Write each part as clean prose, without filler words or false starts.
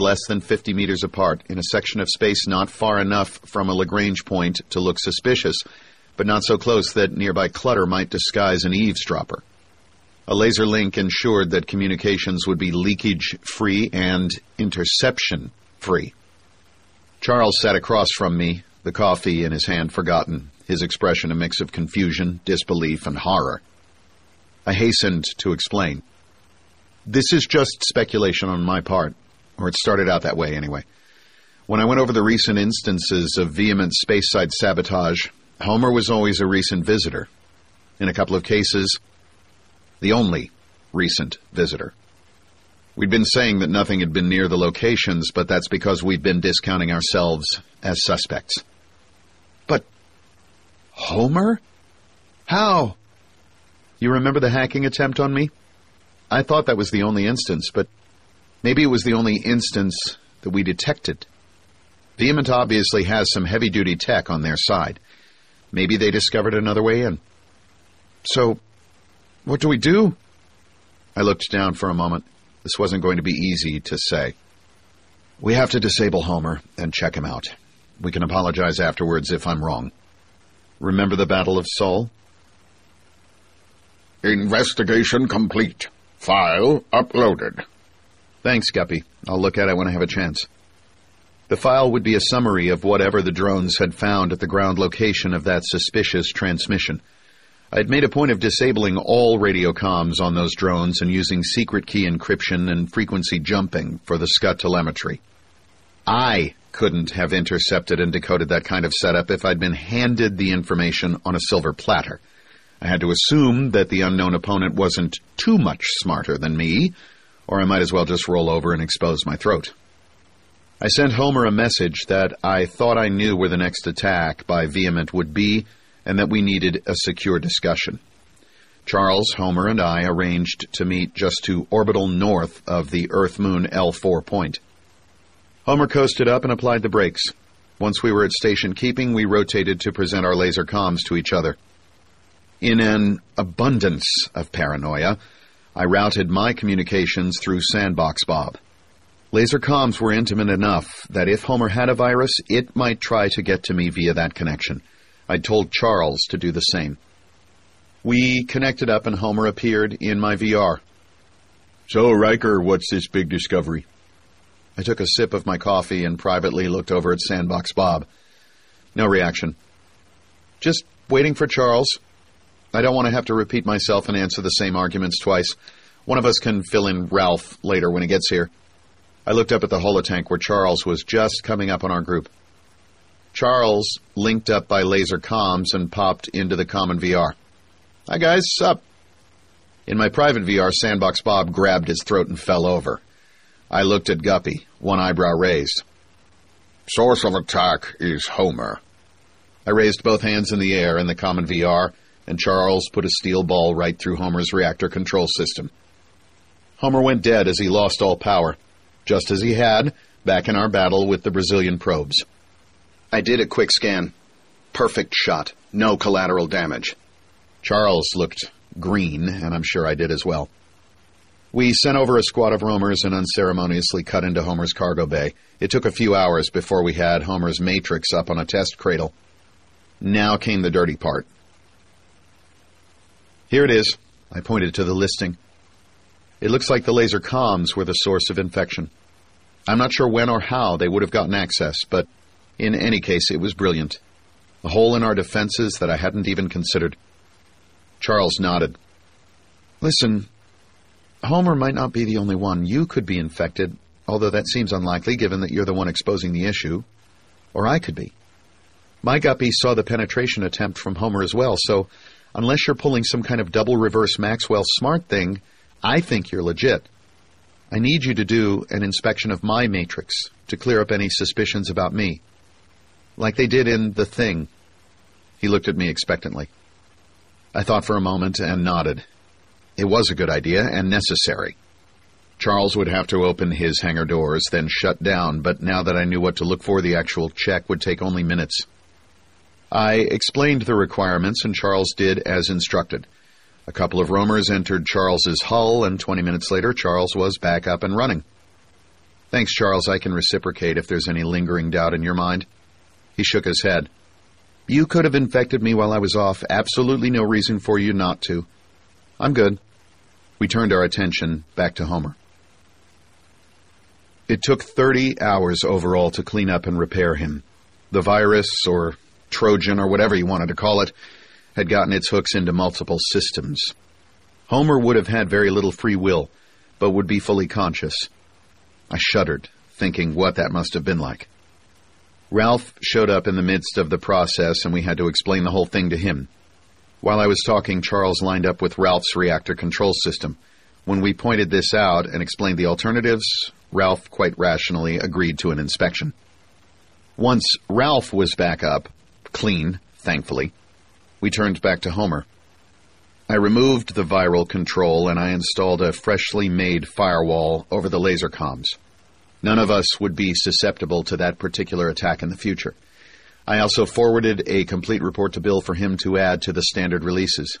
less than 50 meters apart, in a section of space not far enough from a Lagrange point to look suspicious, but not so close that nearby clutter might disguise an eavesdropper. A laser link ensured that communications would be leakage-free and interception-free. Charles sat across from me, the coffee in his hand forgotten, his expression a mix of confusion, disbelief, and horror. I hastened to explain. This is just speculation on my part, or it started out that way anyway. When I went over the recent instances of vehement space-side sabotage, Homer was always a recent visitor. In a couple of cases, the only recent visitor. We'd been saying that nothing had been near the locations, but that's because we'd been discounting ourselves as suspects. But Homer? How? You remember the hacking attempt on me? I thought that was the only instance, but maybe it was the only instance that we detected. Vehement obviously has some heavy-duty tech on their side. Maybe they discovered another way in. So, what do we do? I looked down for a moment. This wasn't going to be easy to say. We have to disable Homer and check him out. We can apologize afterwards if I'm wrong. Remember the Battle of Sol? Investigation complete. File uploaded. Thanks, Guppy. I'll look at it when I have a chance. The file would be a summary of whatever the drones had found at the ground location of that suspicious transmission. I had made a point of disabling all radio comms on those drones and using secret key encryption and frequency jumping for the SCUT telemetry. I couldn't have intercepted and decoded that kind of setup if I'd been handed the information on a silver platter. I had to assume that the unknown opponent wasn't too much smarter than me, or I might as well just roll over and expose my throat. I sent Homer a message that I thought I knew where the next attack by Vehement would be, and that we needed a secure discussion. Charles, Homer, and I arranged to meet just to orbital north of the Earth-Moon L4 point. Homer coasted up and applied the brakes. Once we were at station keeping, we rotated to present our laser comms to each other. In an abundance of paranoia, I routed my communications through Sandbox Bob. Laser comms were intimate enough that if Homer had a virus, it might try to get to me via that connection. I'd told Charles to do the same. We connected up and Homer appeared in my VR. So, Riker, what's this big discovery? I took a sip of my coffee and privately looked over at Sandbox Bob. No reaction. Just waiting for Charles. I don't want to have to repeat myself and answer the same arguments twice. One of us can fill in Ralph later when he gets here. I looked up at the holotank where Charles was just coming up on our group. Charles linked up by laser comms and popped into the common VR. Hi guys, sup? In my private VR, Sandbox Bob grabbed his throat and fell over. I looked at Guppy, one eyebrow raised. Source of attack is Homer. I raised both hands in the air in the common VR, and Charles put a steel ball right through Homer's reactor control system. Homer went dead as he lost all power, just as he had back in our battle with the Brazilian probes. I did a quick scan. Perfect shot. No collateral damage. Charles looked green, and I'm sure I did as well. We sent over a squad of roamers and unceremoniously cut into Homer's cargo bay. It took a few hours before we had Homer's matrix up on a test cradle. Now came the dirty part. Here it is. I pointed to the listing. It looks like the laser comms were the source of infection. I'm not sure when or how they would have gotten access, but in any case, it was brilliant. A hole in our defenses that I hadn't even considered. Charles nodded. Listen, Homer might not be the only one. You could be infected, although that seems unlikely given that you're the one exposing the issue. Or I could be. My Guppy saw the penetration attempt from Homer as well, so unless you're pulling some kind of double reverse Maxwell Smart thing, I think you're legit. I need you to do an inspection of my matrix to clear up any suspicions about me. Like they did in The Thing. He looked at me expectantly. I thought for a moment and nodded. It was a good idea and necessary. Charles would have to open his hangar doors, then shut down, but now that I knew what to look for, the actual check would take only minutes. I explained the requirements, and Charles did as instructed. A couple of roamers entered Charles's hull, and 20 minutes later, Charles was back up and running. Thanks, Charles. I can reciprocate if there's any lingering doubt in your mind. He shook his head. You could have infected me while I was off. Absolutely no reason for you not to. I'm good. We turned our attention back to Homer. It took 30 hours overall to clean up and repair him. The virus, or Trojan, or whatever you wanted to call it, had gotten its hooks into multiple systems. Homer would have had very little free will, but would be fully conscious. I shuddered, thinking what that must have been like. Ralph showed up in the midst of the process, and we had to explain the whole thing to him. While I was talking, Charles lined up with Ralph's reactor control system. When we pointed this out and explained the alternatives, Ralph quite rationally agreed to an inspection. Once Ralph was back up, clean, thankfully, we turned back to Homer. I removed the viral control and I installed a freshly made firewall over the laser comms. None of us would be susceptible to that particular attack in the future. I also forwarded a complete report to Bill for him to add to the standard releases.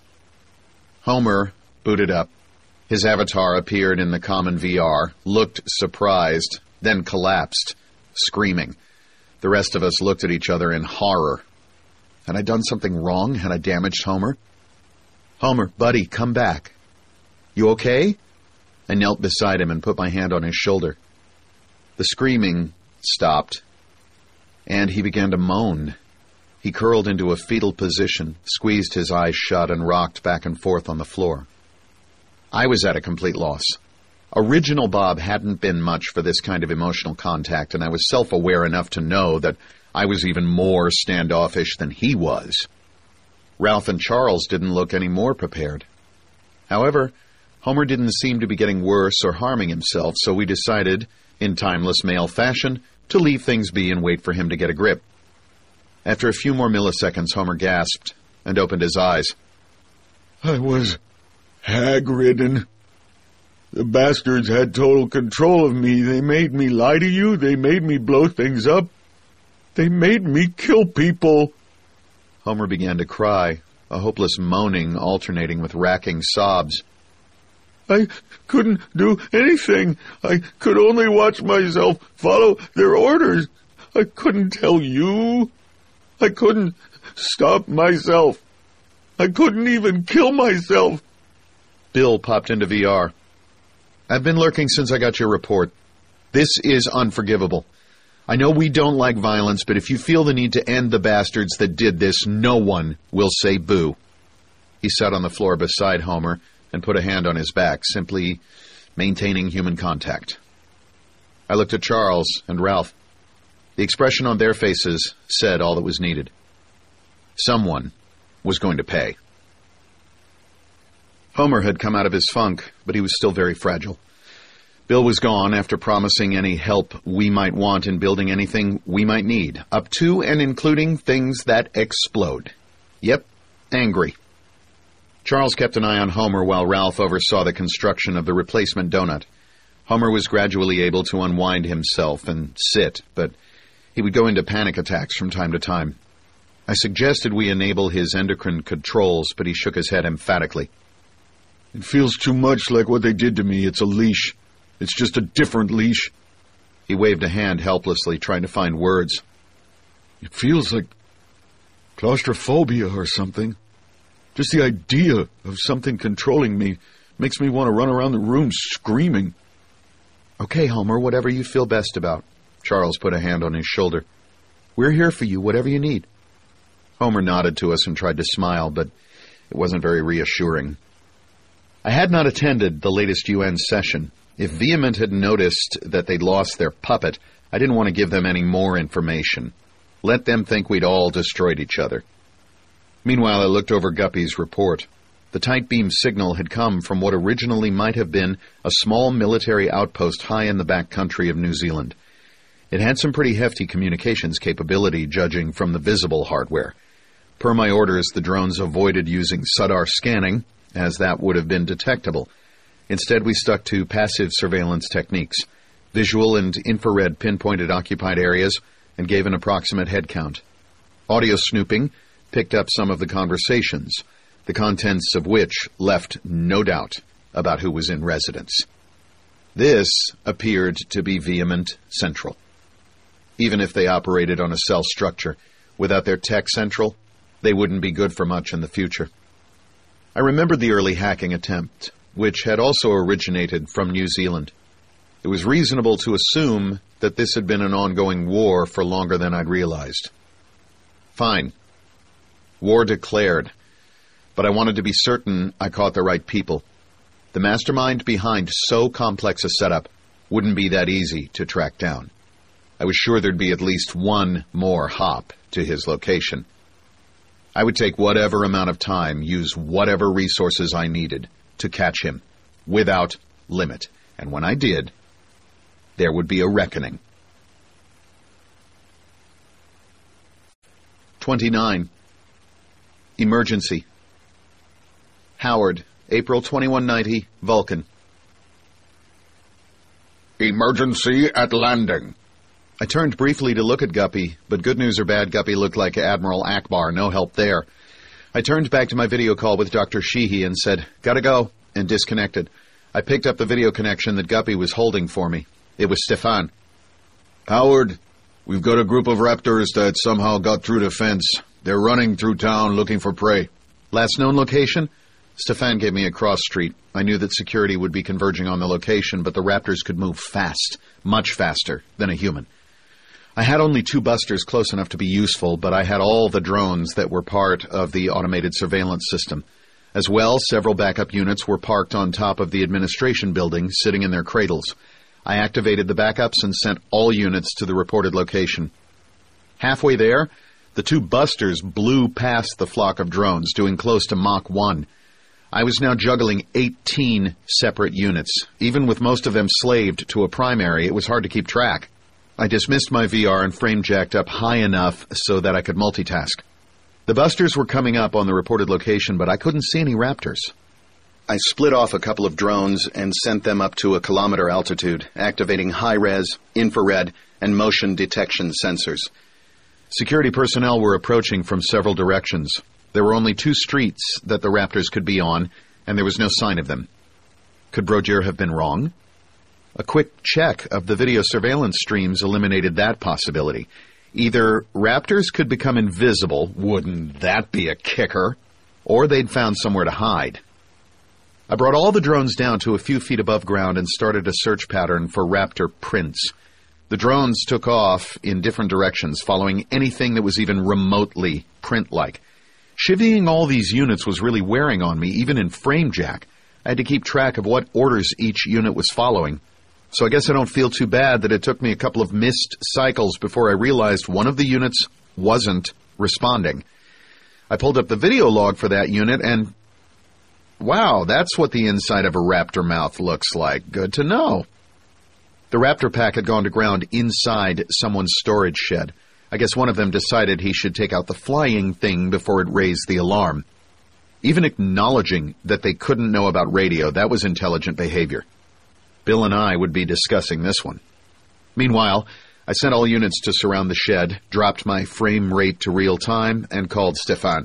Homer booted up. His avatar appeared in the common VR, looked surprised, then collapsed, screaming. The rest of us looked at each other in horror. Had I done something wrong? Had I damaged Homer? Homer, buddy, come back. You okay? I knelt beside him and put my hand on his shoulder. The screaming stopped, and he began to moan. He curled into a fetal position, squeezed his eyes shut, and rocked back and forth on the floor. I was at a complete loss. Original Bob hadn't been much for this kind of emotional contact, and I was self-aware enough to know that I was even more standoffish than he was. Ralph and Charles didn't look any more prepared. However, Homer didn't seem to be getting worse or harming himself, so we decided, in timeless male fashion, to leave things be and wait for him to get a grip. After a few more milliseconds, Homer gasped and opened his eyes. I was hag-ridden. The bastards had total control of me. They made me lie to you. They made me blow things up. They made me kill people. Homer began to cry, a hopeless moaning alternating with racking sobs. I couldn't do anything. I could only watch myself follow their orders. I couldn't tell you. I couldn't stop myself. I couldn't even kill myself. Bill popped into VR. I've been lurking since I got your report. This is unforgivable. I know we don't like violence, but if you feel the need to end the bastards that did this, no one will say boo. He sat on the floor beside Homer and put a hand on his back, simply maintaining human contact. I looked at Charles and Ralph. The expression on their faces said all that was needed. Someone was going to pay. Homer had come out of his funk, but he was still very fragile. Bill was gone after promising any help we might want in building anything we might need, up to and including things that explode. Yep, angry. Charles kept an eye on Homer while Ralph oversaw the construction of the replacement donut. Homer was gradually able to unwind himself and sit, but he would go into panic attacks from time to time. I suggested we enable his endocrine controls, but he shook his head emphatically. It feels too much like what they did to me. It's a leash. It's just a different leash. He waved a hand helplessly, trying to find words. It feels like claustrophobia or something. Just the idea of something controlling me makes me want to run around the room screaming. Okay, Homer, whatever you feel best about. Charles put a hand on his shoulder. We're here for you, whatever you need. Homer nodded to us and tried to smile, but it wasn't very reassuring. I had not attended the latest UN session. If Vehement had noticed that they'd lost their puppet, I didn't want to give them any more information. Let them think we'd all destroyed each other. Meanwhile, I looked over Guppy's report. The tight beam signal had come from what originally might have been a small military outpost high in the back country of New Zealand. It had some pretty hefty communications capability, judging from the visible hardware. Per my orders, the drones avoided using SUDAR scanning, as that would have been detectable. Instead, we stuck to passive surveillance techniques, visual and infrared pinpointed occupied areas, and gave an approximate head count. Audio snooping picked up some of the conversations, the contents of which left no doubt about who was in residence. This appeared to be Vehement Central. Even if they operated on a cell structure, without their tech central, they wouldn't be good for much in the future. I remembered the early hacking attempt, which had also originated from New Zealand. It was reasonable to assume that this had been an ongoing war for longer than I'd realized. Fine. War declared. But I wanted to be certain I caught the right people. The mastermind behind so complex a setup wouldn't be that easy to track down. I was sure there'd be at least one more hop to his location. I would take whatever amount of time, use whatever resources I needed to catch him, without limit. And when I did, there would be a reckoning. 29. Emergency. Howard, April 2190, Vulcan. Emergency at landing. I turned briefly to look at Guppy, but good news or bad, Guppy looked like Admiral Akbar, no help there. I turned back to my video call with Dr. Sheehy and said, "Gotta go," and disconnected. I picked up the video connection that Guppy was holding for me. It was Stefan. Howard, we've got a group of raptors that somehow got through the fence. They're running through town looking for prey. Last known location? Stefan gave me a cross street. I knew that security would be converging on the location, but the raptors could move fast, much faster than a human. I had only 2 busters close enough to be useful, but I had all the drones that were part of the automated surveillance system. As well, several backup units were parked on top of the administration building, sitting in their cradles. I activated the backups and sent all units to the reported location. Halfway there, the 2 busters blew past the flock of drones, doing close to Mach 1. I was now juggling 18 separate units. Even with most of them slaved to a primary, it was hard to keep track. I dismissed my VR and frame jacked up high enough so that I could multitask. The busters were coming up on the reported location, but I couldn't see any raptors. I split off a couple of drones and sent them up to a kilometer altitude, activating high-res, infrared, and motion detection sensors. Security personnel were approaching from several directions. There were only 2 streets that the raptors could be on, and there was no sign of them. Could Brogier have been wrong? A quick check of the video surveillance streams eliminated that possibility. Either raptors could become invisible, wouldn't that be a kicker, or they'd found somewhere to hide. I brought all the drones down to a few feet above ground and started a search pattern for raptor prints. The drones took off in different directions, following anything that was even remotely print-like. Chivying all these units was really wearing on me, even in frame jack. I had to keep track of what orders each unit was following. So I guess I don't feel too bad that it took me a couple of missed cycles before I realized one of the units wasn't responding. I pulled up the video log for that unit and... wow, that's what the inside of a raptor mouth looks like. Good to know. The raptor pack had gone to ground inside someone's storage shed. I guess one of them decided he should take out the flying thing before it raised the alarm. Even acknowledging that they couldn't know about radio, that was intelligent behavior. Bill and I would be discussing this one. Meanwhile, I sent all units to surround the shed, dropped my frame rate to real time, and called Stefan.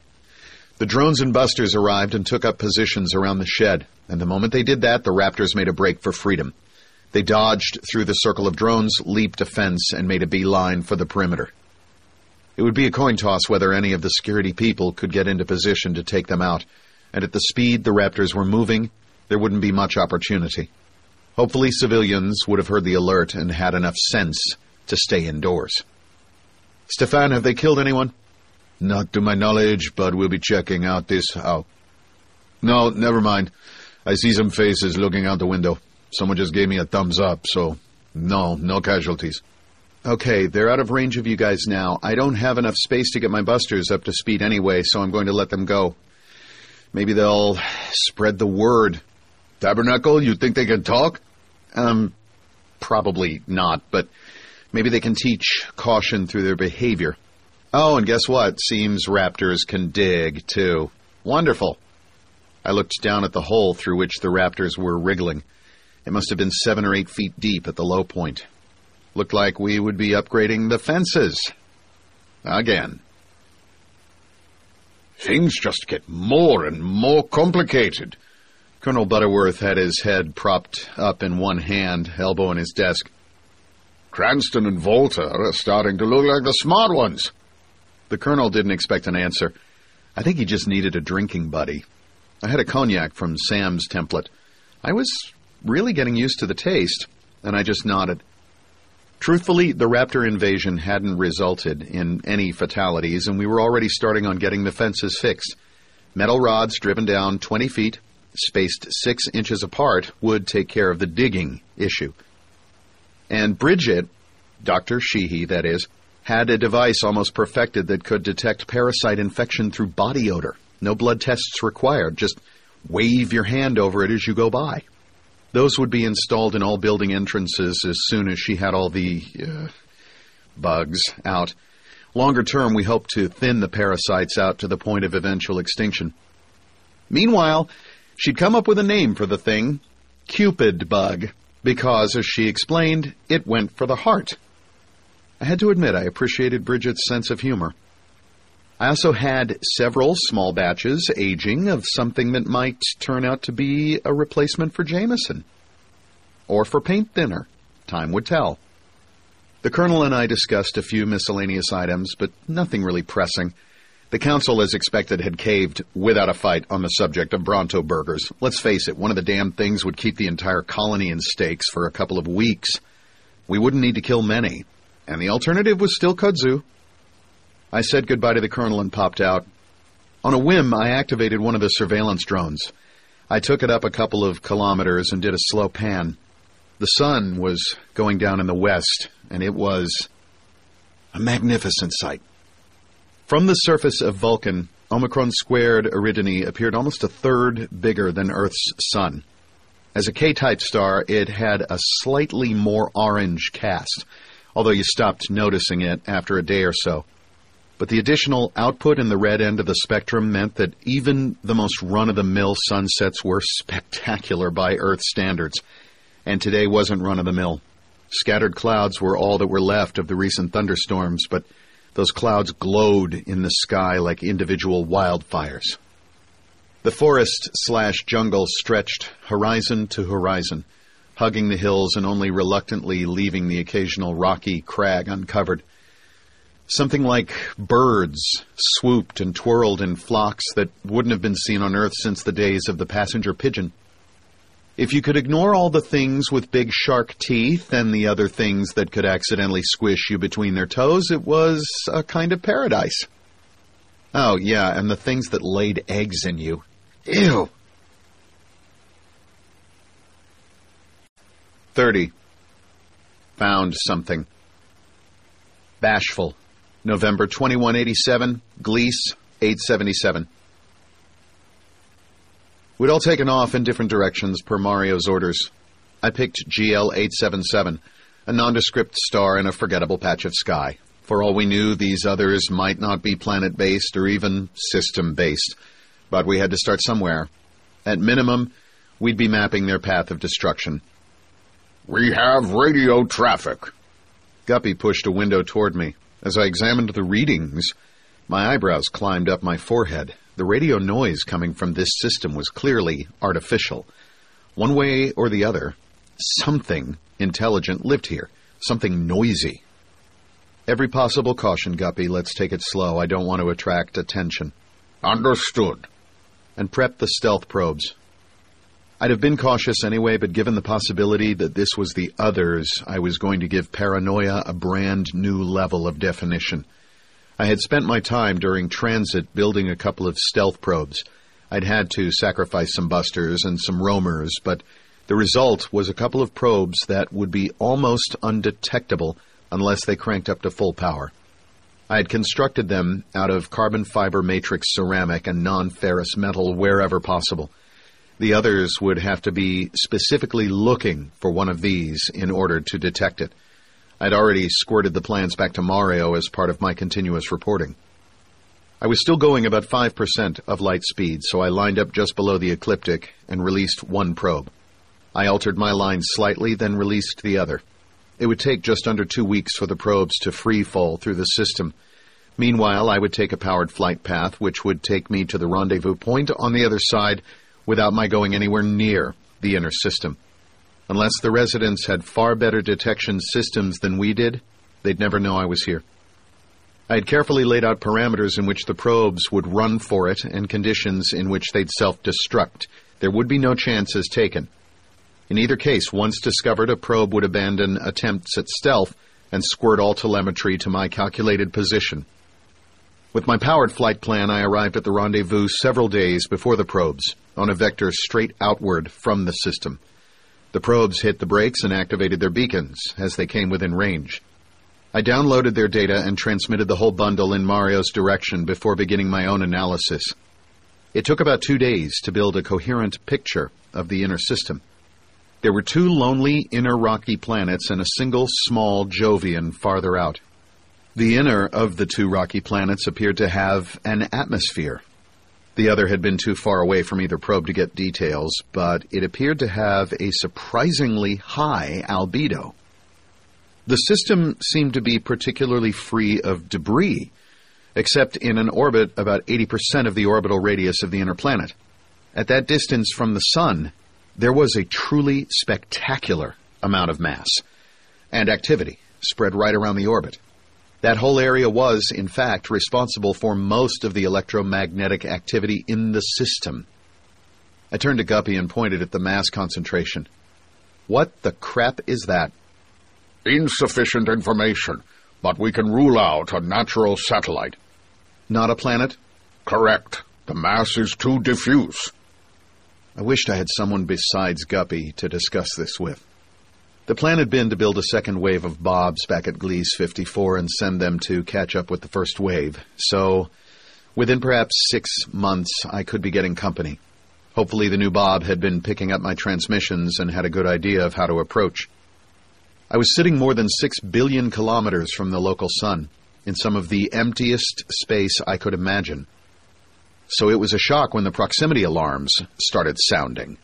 The drones and busters arrived and took up positions around the shed, and the moment they did that, the raptors made a break for freedom. They dodged through the circle of drones, leaped a fence, and made a beeline for the perimeter. It would be a coin toss whether any of the security people could get into position to take them out, and at the speed the raptors were moving, there wouldn't be much opportunity. Hopefully civilians would have heard the alert and had enough sense to stay indoors. Stefan, have they killed anyone? Not to my knowledge, but we'll be checking out this out. No, never mind. I see some faces looking out the window. Someone just gave me a thumbs up, so no casualties. Okay, they're out of range of you guys now. I don't have enough space to get my busters up to speed anyway, so I'm going to let them go. Maybe they'll spread the word. Tabernacle, you think they can talk? Probably not, but maybe they can teach caution through their behavior. Oh, and guess what? Seems raptors can dig, too. Wonderful. I looked down at the hole through which the raptors were wriggling. It must have been 7 or 8 feet deep at the low point. Looked like we would be upgrading the fences. Again. Things just get more and more complicated. Colonel Butterworth had his head propped up in one hand, elbow in his desk. Cranston and Volta are starting to look like the smart ones. The colonel didn't expect an answer. I think he just needed a drinking buddy. I had a cognac from Sam's template. I was really getting used to the taste, and I just nodded. Truthfully, the Raptor invasion hadn't resulted in any fatalities, and we were already starting on getting the fences fixed. Metal rods driven down 20 feet, spaced 6 inches apart, would take care of the digging issue. And Bridget, Dr. Sheehy, that is, had a device almost perfected that could detect parasite infection through body odor. No blood tests required, just wave your hand over it as you go by. Those would be installed in all building entrances as soon as she had all the bugs out. Longer term, we hope to thin the parasites out to the point of eventual extinction. Meanwhile, she'd come up with a name for the thing, Cupid bug, because, as she explained, it went for the heart. I had to admit I appreciated Bridget's sense of humor. I also had several small batches aging of something that might turn out to be a replacement for Jameson. Or for paint thinner. Time would tell. The colonel and I discussed a few miscellaneous items, but nothing really pressing. The council, as expected, had caved without a fight on the subject of Bronto burgers. Let's face it, one of the damn things would keep the entire colony in steaks for a couple of weeks. We wouldn't need to kill many, and the alternative was still kudzu. I said goodbye to the colonel and popped out. On a whim, I activated one of the surveillance drones. I took it up a couple of kilometers and did a slow pan. The sun was going down in the west, and it was a magnificent sight. From the surface of Vulcan, Omicron Squared Eridani appeared almost a third bigger than Earth's sun. As a K-type star, it had a slightly more orange cast, although you stopped noticing it after a day or so. But the additional output in the red end of the spectrum meant that even the most run-of-the-mill sunsets were spectacular by Earth standards. And today wasn't run-of-the-mill. Scattered clouds were all that were left of the recent thunderstorms, but those clouds glowed in the sky like individual wildfires. The forest/jungle stretched horizon to horizon, hugging the hills and only reluctantly leaving the occasional rocky crag uncovered. Something like birds swooped and twirled in flocks that wouldn't have been seen on Earth since the days of the passenger pigeon. If you could ignore all the things with big shark teeth and the other things that could accidentally squish you between their toes, it was a kind of paradise. Oh, yeah, and the things that laid eggs in you. Ew! 30. Found something. Bashful. November 2187, Gliese, 877. We'd all taken off in different directions per Mario's orders. I picked GL-877, a nondescript star in a forgettable patch of sky. For all we knew, these others might not be planet-based or even system-based, but we had to start somewhere. At minimum, we'd be mapping their path of destruction. We have radio traffic. Guppy pushed a window toward me. As I examined the readings, my eyebrows climbed up my forehead. The radio noise coming from this system was clearly artificial. One way or the other, something intelligent lived here. Something noisy. Every possible caution, Guppy. Let's take it slow. I don't want to attract attention. Understood. And prep the stealth probes. I'd have been cautious anyway, but given the possibility that this was the others, I was going to give paranoia a brand new level of definition. I had spent my time during transit building a couple of stealth probes. I'd had to sacrifice some busters and some roamers, but the result was a couple of probes that would be almost undetectable unless they cranked up to full power. I had constructed them out of carbon fiber matrix ceramic and non-ferrous metal wherever possible. The others would have to be specifically looking for one of these in order to detect it. I'd already squirted the plans back to Mario as part of my continuous reporting. I was still going about 5% of light speed, so I lined up just below the ecliptic and released one probe. I altered my line slightly, then released the other. It would take just under 2 weeks for the probes to free fall through the system. Meanwhile, I would take a powered flight path, which would take me to the rendezvous point on the other side, without my going anywhere near the inner system. Unless the residents had far better detection systems than we did, they'd never know I was here. I had carefully laid out parameters in which the probes would run for it and conditions in which they'd self-destruct. There would be no chances taken. In either case, once discovered, a probe would abandon attempts at stealth and squirt all telemetry to my calculated position. With my powered flight plan, I arrived at the rendezvous several days before the probes, on a vector straight outward from the system. The probes hit the brakes and activated their beacons as they came within range. I downloaded their data and transmitted the whole bundle in Mario's direction before beginning my own analysis. It took about 2 days to build a coherent picture of the inner system. There were 2 lonely inner rocky planets and a single small Jovian farther out. The inner of the 2 rocky planets appeared to have an atmosphere. The other had been too far away from either probe to get details, but it appeared to have a surprisingly high albedo. The system seemed to be particularly free of debris, except in an orbit about 80% of the orbital radius of the inner planet. At that distance from the Sun, there was a truly spectacular amount of mass and activity spread right around the orbit. That whole area was, in fact, responsible for most of the electromagnetic activity in the system. I turned to Guppy and pointed at the mass concentration. What the crap is that? Insufficient information, but we can rule out a natural satellite. Not a planet? Correct. The mass is too diffuse. I wished I had someone besides Guppy to discuss this with. The plan had been to build a second wave of Bobs back at Gliese 54 and send them to catch up with the first wave. So, within perhaps 6 months, I could be getting company. Hopefully the new Bob had been picking up my transmissions and had a good idea of how to approach. I was sitting more than 6 billion kilometers from the local sun, in some of the emptiest space I could imagine. So it was a shock when the proximity alarms started sounding.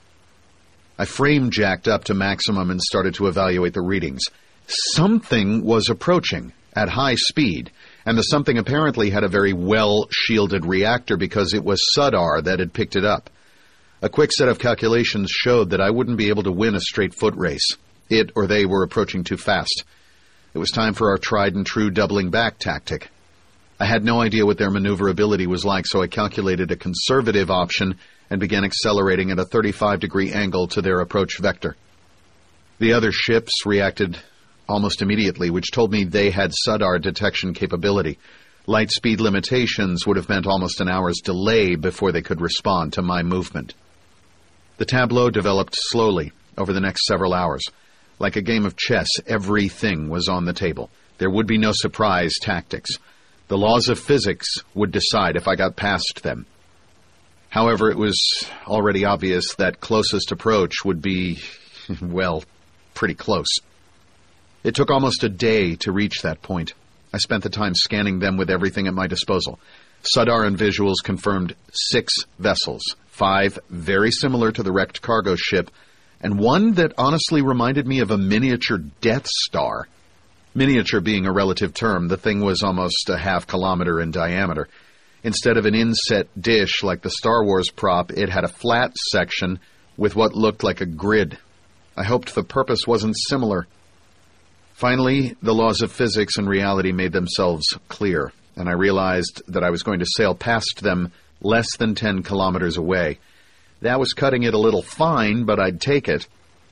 I frame jacked up to maximum and started to evaluate the readings. Something was approaching at high speed, and the something apparently had a very well-shielded reactor because it was Sudar that had picked it up. A quick set of calculations showed that I wouldn't be able to win a straight foot race. It or they were approaching too fast. It was time for our tried-and-true doubling-back tactic. I had no idea what their maneuverability was like, so I calculated a conservative option and began accelerating at a 35-degree angle to their approach vector. The other ships reacted almost immediately, which told me they had Sudar detection capability. Light speed limitations would have meant almost an hour's delay before they could respond to my movement. The tableau developed slowly over the next several hours. Like a game of chess, everything was on the table. There would be no surprise tactics. The laws of physics would decide if I got past them. However, it was already obvious that closest approach would be, well, pretty close. It took almost a day to reach that point. I spent the time scanning them with everything at my disposal. Sudar and visuals confirmed 6 vessels, 5 very similar to the wrecked cargo ship, and one that honestly reminded me of a miniature Death Star. Miniature being a relative term, the thing was almost a half-kilometer in diameter. Instead of an inset dish like the Star Wars prop, it had a flat section with what looked like a grid. I hoped the purpose wasn't similar. Finally, the laws of physics and reality made themselves clear, and I realized that I was going to sail past them less than 10 kilometers away. That was cutting it a little fine, but I'd take it.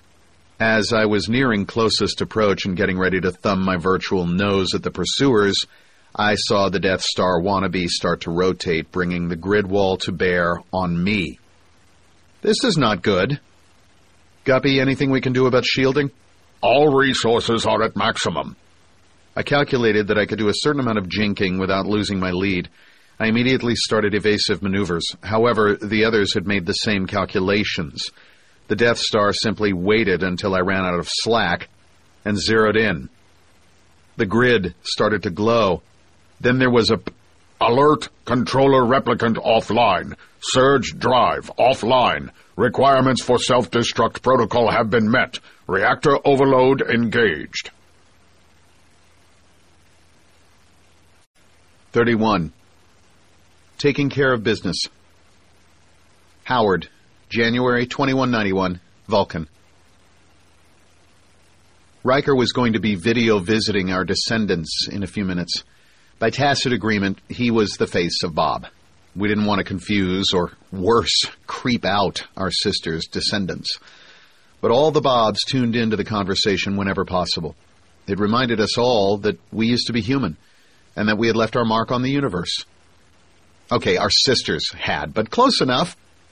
As I was nearing closest approach and getting ready to thumb my virtual nose at the pursuers, I saw the Death Star wannabe start to rotate, bringing the grid wall to bear on me. This is not good. Guppy, anything we can do about shielding? All resources are at maximum. I calculated that I could do a certain amount of jinking without losing my lead. I immediately started evasive maneuvers. However, the others had made the same calculations. The Death Star simply waited until I ran out of slack and zeroed in. The grid started to glow. Then there was a... Alert, controller replicant offline. Surge drive offline. Requirements for self-destruct protocol have been met. Reactor overload engaged. 31. Taking care of business. Howard, January 2191, Vulcan. Riker was going to be video visiting our descendants in a few minutes. By tacit agreement, he was the face of Bob. We didn't want to confuse, or worse, creep out our sister's descendants. But all the Bobs tuned into the conversation whenever possible. It reminded us all that we used to be human, and that we had left our mark on the universe. Okay, our sisters had, but close enough.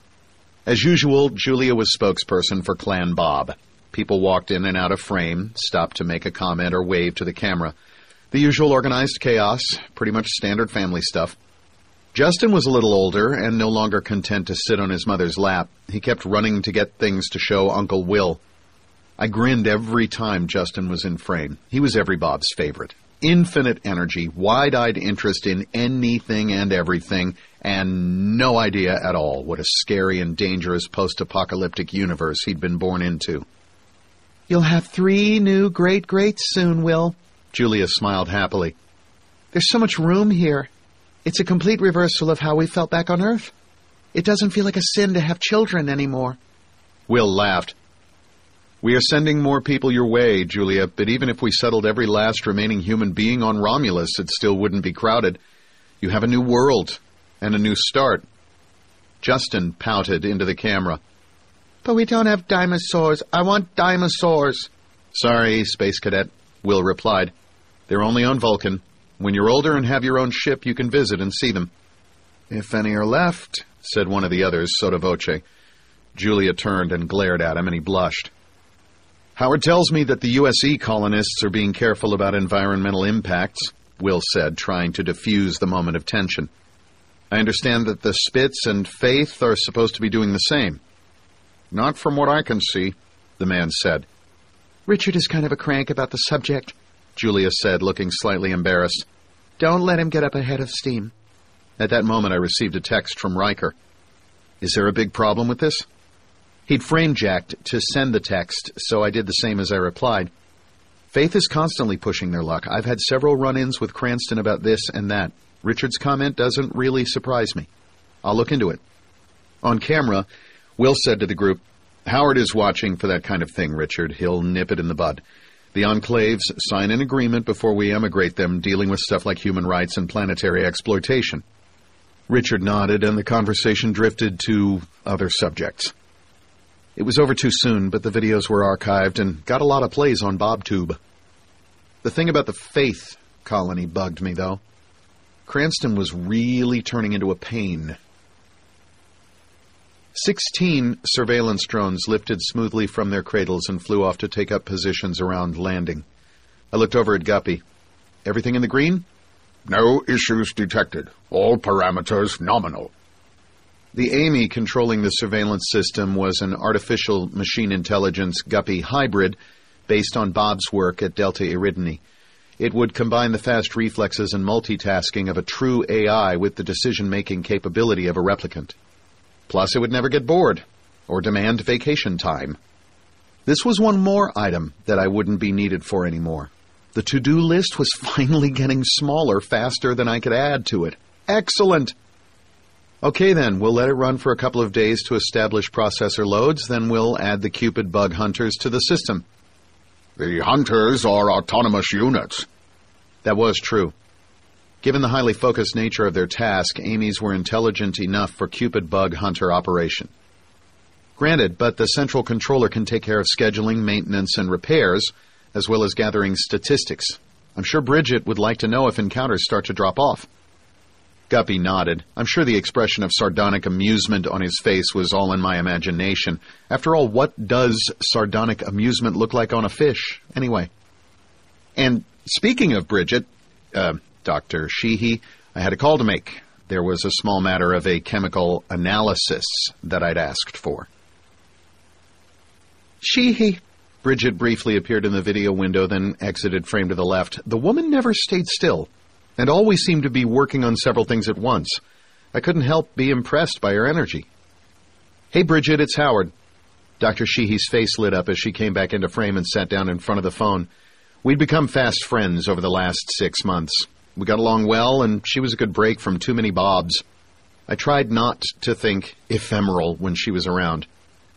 As usual, Julia was spokesperson for Clan Bob. People walked in and out of frame, stopped to make a comment or wave to the camera. The usual organized chaos, pretty much standard family stuff. Justin was a little older and no longer content to sit on his mother's lap. He kept running to get things to show Uncle Will. I grinned every time Justin was in frame. He was every Bob's favorite. Infinite energy, wide-eyed interest in anything and everything, and no idea at all what a scary and dangerous post-apocalyptic universe he'd been born into. "You'll have 3 new great-greats soon, Will." Julia smiled happily. "There's so much room here. It's a complete reversal of how we felt back on Earth. It doesn't feel like a sin to have children anymore." Will laughed. "We are sending more people your way, Julia, but even if we settled every last remaining human being on Romulus, it still wouldn't be crowded. You have a new world and a new start." Justin pouted into the camera. "But we don't have dinosaurs. I want dinosaurs." "Sorry, Space Cadet," Will replied. "They're only on Vulcan. When you're older and have your own ship, you can visit and see them." "If any are left," said one of the others, sotto voce. Julia turned and glared at him, and he blushed. "Howard tells me that the USE colonists are being careful about environmental impacts," Will said, trying to diffuse the moment of tension. "I understand that the Spitz and Faith are supposed to be doing the same." "Not from what I can see," the man said. "Richard is kind of a crank about the subject," Julia said, looking slightly embarrassed. "Don't let him get up ahead of steam." At that moment, I received a text from Riker. "Is there a big problem with this?" He'd frame-jacked to send the text, so I did the same as I replied. "Faith is constantly pushing their luck. I've had several run-ins with Cranston about this and that. Richard's comment doesn't really surprise me. I'll look into it." On camera, Will said to the group, "Howard is watching for that kind of thing, Richard. He'll nip it in the bud. The Enclaves sign an agreement before we emigrate them, dealing with stuff like human rights and planetary exploitation." Richard nodded, and the conversation drifted to other subjects. It was over too soon, but the videos were archived and got a lot of plays on BobTube. The thing about the Faith colony bugged me, though. Cranston was really turning into a pain. 16 surveillance drones lifted smoothly from their cradles and flew off to take up positions around landing. I looked over at Guppy. "Everything in the green?" "No issues detected. All parameters nominal." The Amy controlling the surveillance system was an artificial machine intelligence Guppy hybrid based on Bob's work at Delta Eridani. It would combine the fast reflexes and multitasking of a true AI with the decision-making capability of a replicant. Plus, it would never get bored or demand vacation time. This was one more item that I wouldn't be needed for anymore. The to-do list was finally getting smaller faster than I could add to it. Excellent! Okay then, we'll let it run for a couple of days to establish processor loads, then we'll add the Cupid bug hunters to the system. "The hunters are autonomous units." That was true. Given the highly focused nature of their task, Amy's were intelligent enough for Cupid bug hunter operation. Granted, but the central controller can take care of scheduling, maintenance, and repairs, as well as gathering statistics. I'm sure Bridget would like to know if encounters start to drop off. Guppy nodded. I'm sure the expression of sardonic amusement on his face was all in my imagination. After all, what does sardonic amusement look like on a fish, anyway? And speaking of Bridget, Dr. Sheehy, I had a call to make. There was a small matter of a chemical analysis that I'd asked for. Sheehy. Bridget briefly appeared in the video window, then exited frame to the left. The woman never stayed still, and always seemed to be working on several things at once. I couldn't help be impressed by her energy. Hey, Bridget, it's Howard. Dr. Sheehy's face lit up as she came back into frame and sat down in front of the phone. We'd become fast friends over the last 6 months. We got along well, and she was a good break from too many Bobs. I tried not to think ephemeral when she was around.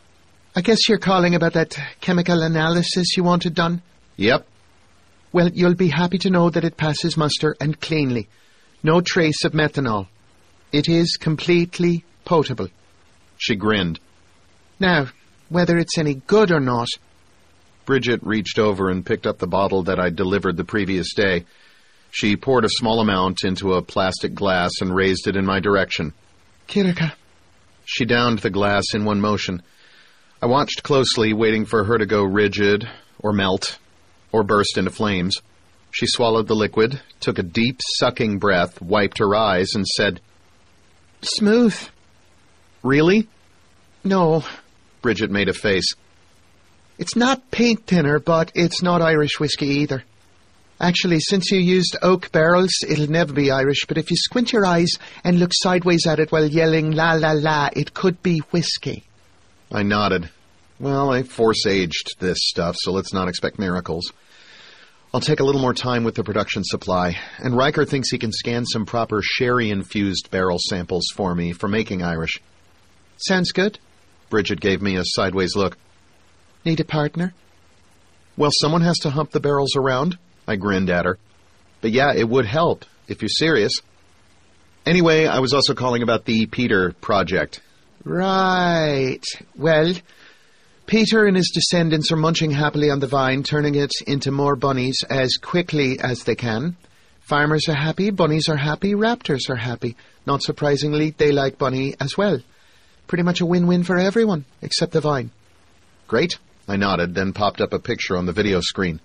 I guess you're calling about that chemical analysis you wanted done? Yep. Well, you'll be happy to know that it passes muster and cleanly. No trace of methanol. It is completely potable. She grinned. Now, whether it's any good or not... Bridget reached over and picked up the bottle that I'd delivered the previous day. She poured a small amount into a plastic glass and raised it in my direction. Kirika. She downed the glass in one motion. I watched closely, waiting for her to go rigid, or melt, or burst into flames. She swallowed the liquid, took a deep, sucking breath, wiped her eyes, and said, Smooth. Really? No. Bridget made a face. It's not paint thinner, but it's not Irish whiskey either. Actually, since you used oak barrels, it'll never be Irish, but if you squint your eyes and look sideways at it while yelling la la la, it could be whiskey. I nodded. Well, I force-aged this stuff, so let's not expect miracles. I'll take a little more time with the production supply, and Riker thinks he can scan some proper sherry-infused barrel samples for me for making Irish. Sounds good. Bridget gave me a sideways look. Need a partner? Well, someone has to hump the barrels around. I grinned at her. But yeah, it would help, if you're serious. Anyway, I was also calling about the Peter project. Right. Well, Peter and his descendants are munching happily on the vine, turning it into more bunnies as quickly as they can. Farmers are happy, bunnies are happy, raptors are happy. Not surprisingly, they like bunny as well. Pretty much a win-win for everyone, except the vine. Great. I nodded, then popped up a picture on the video screen.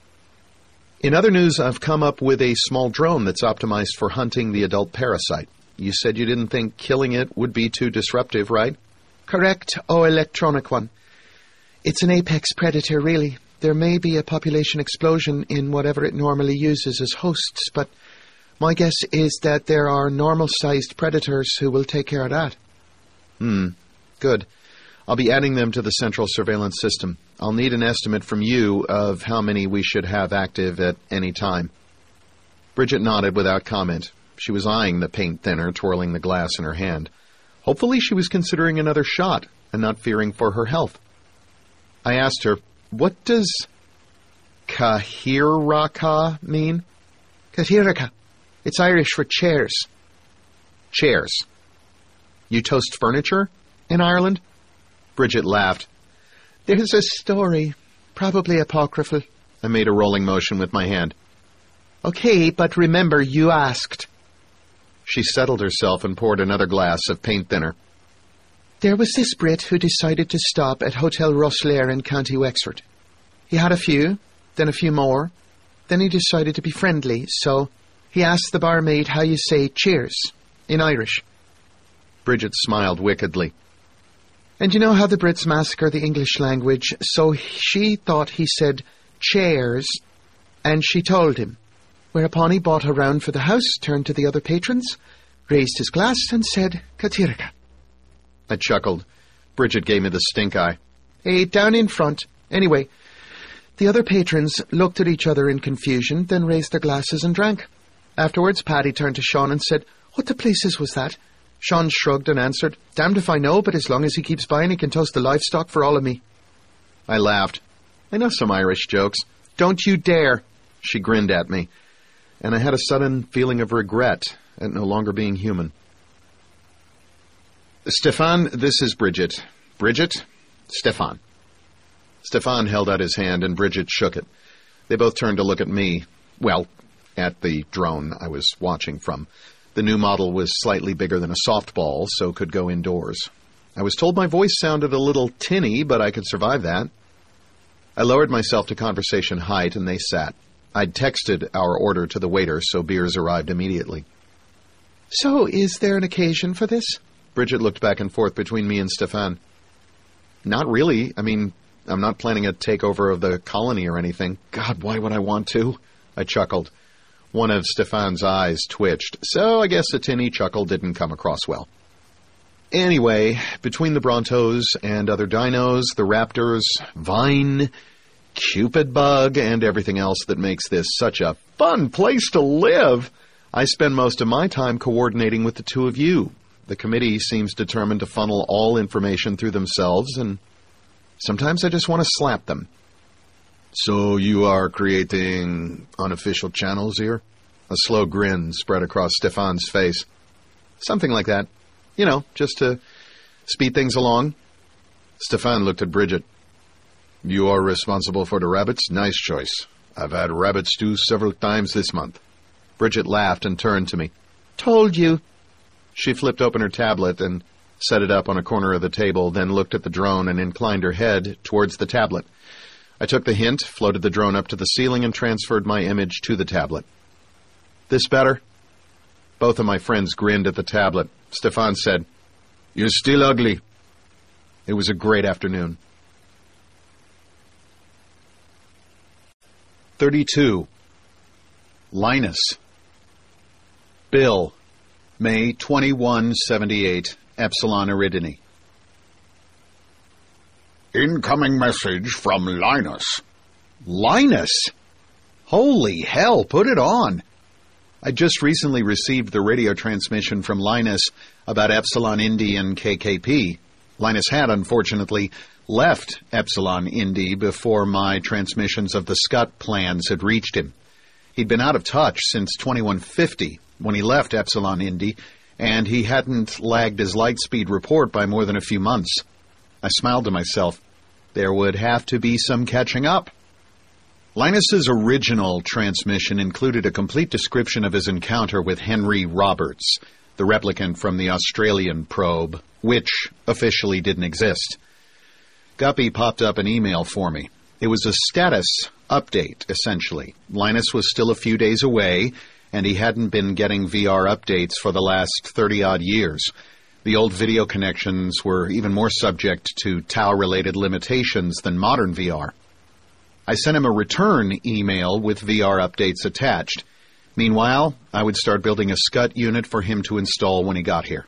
In other news, I've come up with a small drone that's optimized for hunting the adult parasite. You said you didn't think killing it would be too disruptive, right? Correct, electronic one. It's an apex predator, really. There may be a population explosion in whatever it normally uses as hosts, but my guess is that there are normal-sized predators who will take care of that. Good. I'll be adding them to the central surveillance system. I'll need an estimate from you of how many we should have active at any time. Bridget nodded without comment. She was eyeing the paint thinner, twirling the glass in her hand. Hopefully she was considering another shot and not fearing for her health. I asked her, what does Kahiraka mean? Kahiraka. It's Irish for chairs. Chairs. You toast furniture in Ireland? Bridget laughed. There's a story, probably apocryphal. I made a rolling motion with my hand. Okay, but remember, you asked. She settled herself and poured another glass of paint thinner. There was this Brit who decided to stop at Hotel Rosslare in County Wexford. He had a few, then a few more. Then he decided to be friendly, so he asked the barmaid how you say cheers in Irish. Bridget smiled wickedly. And you know how the Brits massacre the English language, so she thought he said chairs, and she told him. Whereupon he bought a round for the house, turned to the other patrons, raised his glass, and said, Katirika. I chuckled. Bridget gave me the stink eye. Hey, down in front. Anyway, the other patrons looked at each other in confusion, then raised their glasses and drank. Afterwards, Paddy turned to Sean and said, What the places was that? Sean shrugged and answered, Damned if I know, but as long as he keeps buying, he can toast the livestock for all of me. I laughed. I know some Irish jokes. Don't you dare. She grinned at me, and I had a sudden feeling of regret at no longer being human. Stefan, this is Bridget. Bridget? Stefan. Stefan held out his hand, and Bridget shook it. They both turned to look at me. Well, at the drone I was watching from. The new model was slightly bigger than a softball, so could go indoors. I was told my voice sounded a little tinny, but I could survive that. I lowered myself to conversation height, and they sat. I'd texted our order to the waiter, so beers arrived immediately. So, is there an occasion for this? Bridget looked back and forth between me and Stefan. Not really. I mean, I'm not planning a takeover of the colony or anything. God, why would I want to? I chuckled. One of Stefan's eyes twitched, so I guess a tinny chuckle didn't come across well. Anyway, between the Brontos and other dinos, the raptors, Vine, Cupid Bug, and everything else that makes this such a fun place to live, I spend most of my time coordinating with the two of you. The committee seems determined to funnel all information through themselves, and sometimes I just want to slap them. So you are creating unofficial channels here? A slow grin spread across Stefan's face. Something like that. You know, just to speed things along. Stefan looked at Bridget. You are responsible for the rabbits? Nice choice. I've had rabbit stew several times this month. Bridget laughed and turned to me. Told you. She flipped open her tablet and set it up on a corner of the table, then looked at the drone and inclined her head towards the tablet. I took the hint, floated the drone up to the ceiling, and transferred my image to the tablet. This better? Both of my friends grinned at the tablet. Stefan said, You're still ugly. It was a great afternoon. 32. Linus. Bill. May 2178. Epsilon Eridani. Incoming message from Linus. Linus? Holy hell, put it on. I just recently received the radio transmission from Linus about Epsilon Indi and KKP. Linus had, unfortunately, left Epsilon Indi before my transmissions of the Scud plans had reached him. He'd been out of touch since 2150, when he left Epsilon Indi, and he hadn't lagged his lightspeed report by more than a few months. I smiled to myself. There would have to be some catching up. Linus's original transmission included a complete description of his encounter with Henry Roberts, the replicant from the Australian probe, which officially didn't exist. Guppy popped up an email for me. It was a status update, essentially. Linus was still a few days away, and he hadn't been getting VR updates for the last 30-odd years. The old video connections were even more subject to Tau-related limitations than modern VR. I sent him a return email with VR updates attached. Meanwhile, I would start building a SCUT unit for him to install when he got here.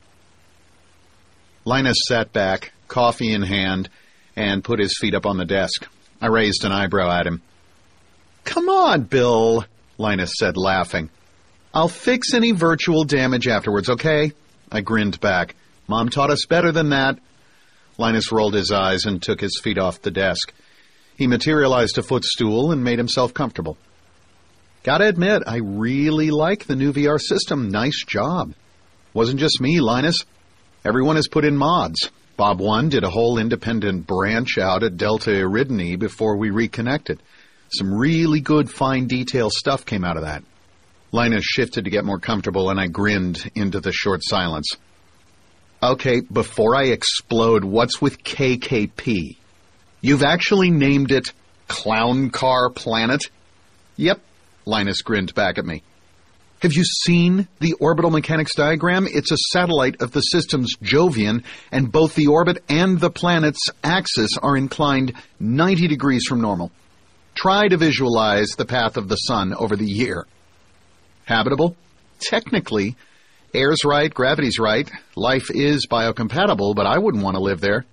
Linus sat back, coffee in hand, and put his feet up on the desk. I raised an eyebrow at him. Come on, Bill, Linus said, laughing. I'll fix any virtual damage afterwards, okay? I grinned back. Mom taught us better than that. Linus rolled his eyes and took his feet off the desk. He materialized a footstool and made himself comfortable. Gotta admit, I really like the new VR system. Nice job. Wasn't just me, Linus. Everyone has put in mods. Bob 1 did a whole independent branch out at Delta Eridani before we reconnected. Some really good fine detail stuff came out of that. Linus shifted to get more comfortable, and I grinned into the short silence. Okay, before I explode, what's with KKP? You've actually named it Clown Car Planet? Yep, Linus grinned back at me. Have you seen the orbital mechanics diagram? It's a satellite of the system's Jovian, and both the orbit and the planet's axis are inclined 90 degrees from normal. Try to visualize the path of the sun over the year. Habitable? Technically. Air's right, gravity's right. Life is biocompatible, but I wouldn't want to live there.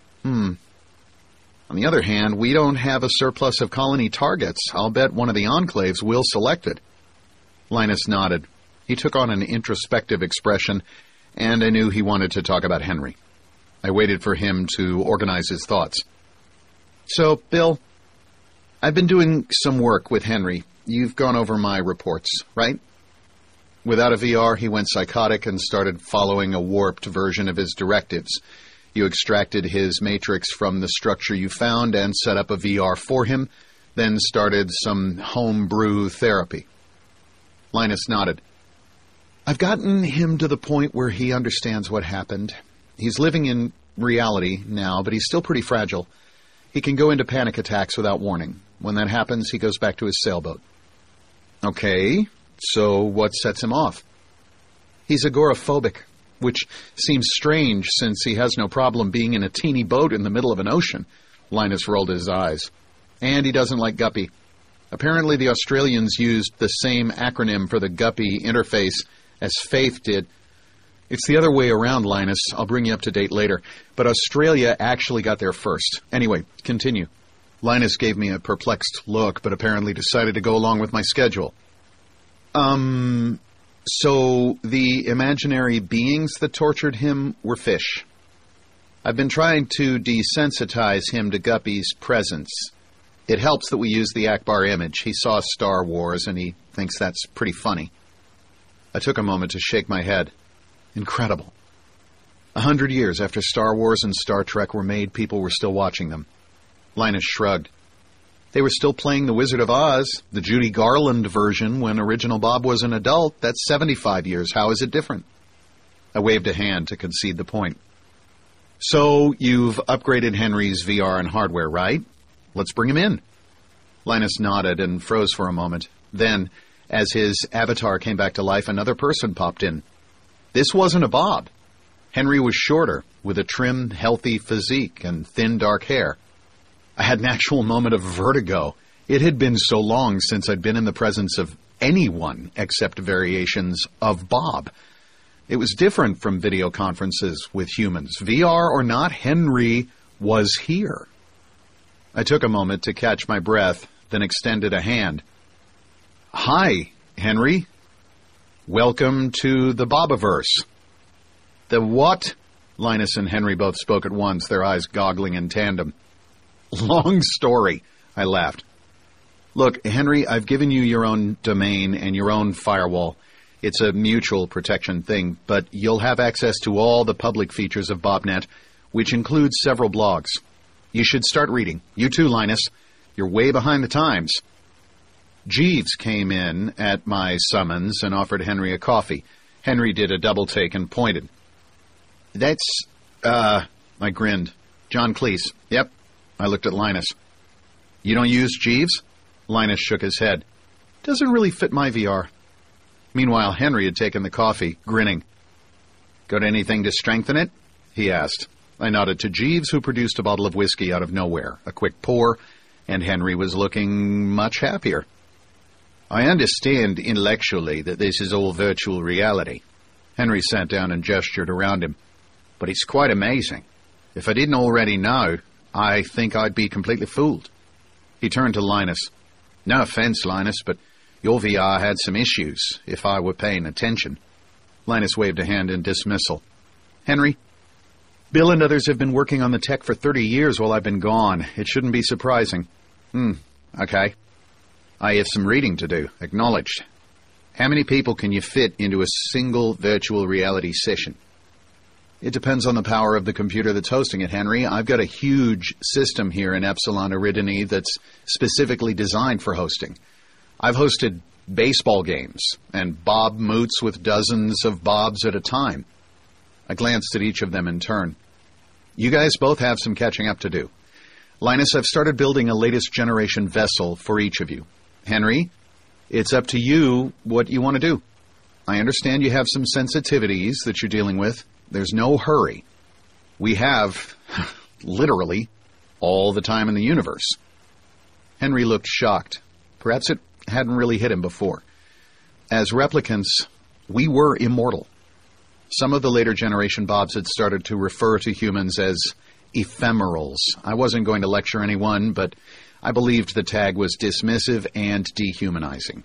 On the other hand, we don't have a surplus of colony targets. I'll bet one of the enclaves will select it. Linus nodded. He took on an introspective expression, and I knew he wanted to talk about Henry. I waited for him to organize his thoughts. So, Bill, I've been doing some work with Henry. You've gone over my reports, right? Without a VR, he went psychotic and started following a warped version of his directives. You extracted his matrix from the structure you found and set up a VR for him, then started some homebrew therapy. Linus nodded. I've gotten him to the point where he understands what happened. He's living in reality now, but he's still pretty fragile. He can go into panic attacks without warning. When that happens, he goes back to his sailboat. Okay, so what sets him off? He's agoraphobic, which seems strange since he has no problem being in a teeny boat in the middle of an ocean. Linus rolled his eyes. And he doesn't like Guppy. Apparently the Australians used the same acronym for the Guppy interface as Faith did. It's the other way around, Linus. I'll bring you up to date later. But Australia actually got there first. Anyway, continue. Linus gave me a perplexed look, but apparently decided to go along with my schedule. So the imaginary beings that tortured him were fish. I've been trying to desensitize him to Guppy's presence. It helps that we use the Akbar image. He saw Star Wars, and he thinks that's pretty funny. I took a moment to shake my head. Incredible. 100 years after Star Wars and Star Trek were made, people were still watching them. Linus shrugged. They were still playing The Wizard of Oz, the Judy Garland version, when original Bob was an adult. That's 75 years. How is it different? I waved a hand to concede the point. So, you've upgraded Henry's VR and hardware, right? Let's bring him in. Linus nodded and froze for a moment. Then, as his avatar came back to life, another person popped in. This wasn't a Bob. Henry was shorter, with a trim, healthy physique and thin, dark hair. I had an actual moment of vertigo. It had been so long since I'd been in the presence of anyone except variations of Bob. It was different from video conferences with humans. VR or not, Henry was here. I took a moment to catch my breath, then extended a hand. Hi, Henry. Welcome to the Bobiverse. The what? Linus and Henry both spoke at once, their eyes goggling in tandem. Long story, I laughed. Look, Henry, I've given you your own domain and your own firewall. It's a mutual protection thing, but you'll have access to all the public features of BobNet, which includes several blogs. You should start reading. You too, Linus. You're way behind the times. Jeeves came in at my summons and offered Henry a coffee. Henry did a double take and pointed. I grinned. John Cleese. Yep. I looked at Linus. You don't use Jeeves? Linus shook his head. Doesn't really fit my VR. Meanwhile, Henry had taken the coffee, grinning. Got anything to strengthen it? He asked. I nodded to Jeeves, who produced a bottle of whiskey out of nowhere. A quick pour, and Henry was looking much happier. I understand intellectually that this is all virtual reality. Henry sat down and gestured around him. But it's quite amazing. If I didn't already know, I think I'd be completely fooled. He turned to Linus. No offense, Linus, but your VR had some issues, if I were paying attention. Linus waved a hand in dismissal. Henry, Bill and others have been working on the tech for 30 years while I've been gone. It shouldn't be surprising. Okay. I have some reading to do, acknowledged. How many people can you fit into a single virtual reality session? It depends on the power of the computer that's hosting it, Henry. I've got a huge system here in Epsilon Eridani that's specifically designed for hosting. I've hosted baseball games and Bob moots with dozens of Bobs at a time. I glanced at each of them in turn. You guys both have some catching up to do. Linus, I've started building a latest generation vessel for each of you. Henry, it's up to you what you want to do. I understand you have some sensitivities that you're dealing with. There's no hurry. We have, literally, all the time in the universe. Henry looked shocked. Perhaps it hadn't really hit him before. As replicants, we were immortal. Some of the later generation Bobs had started to refer to humans as ephemerals. I wasn't going to lecture anyone, but I believed the tag was dismissive and dehumanizing.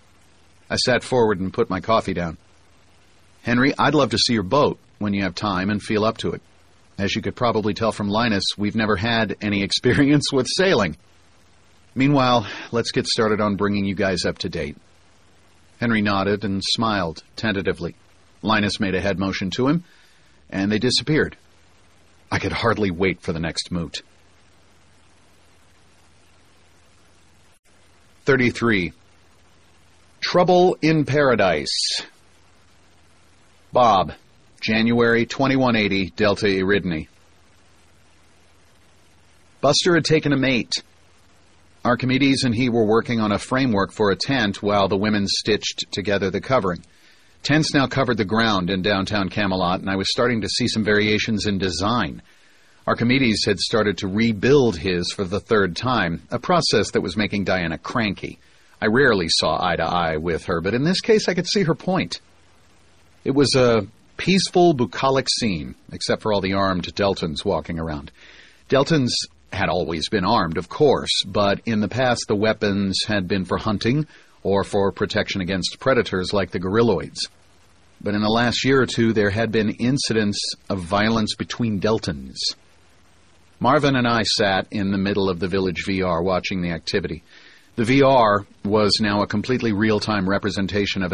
I sat forward and put my coffee down. Henry, I'd love to see your boat when you have time and feel up to it. As you could probably tell from Linus, we've never had any experience with sailing. Meanwhile, let's get started on bringing you guys up to date. Henry nodded and smiled tentatively. Linus made a head motion to him, and they disappeared. I could hardly wait for the next moot. 33. Trouble in Paradise. Bob, January 2180, Delta Eridani. Buster had taken a mate. Archimedes and he were working on a framework for a tent while the women stitched together the covering. Tents now covered the ground in downtown Camelot, and I was starting to see some variations in design. Archimedes had started to rebuild his for the third time, a process that was making Diana cranky. I rarely saw eye to eye with her, but in this case I could see her point. It was a peaceful, bucolic scene, except for all the armed Deltans walking around. Deltans had always been armed, of course, but in the past the weapons had been for hunting or for protection against predators like the gorilloids. But in the last year or two, there had been incidents of violence between Deltans. Marvin and I sat in the middle of the village VR watching the activity. The VR was now a completely real-time representation of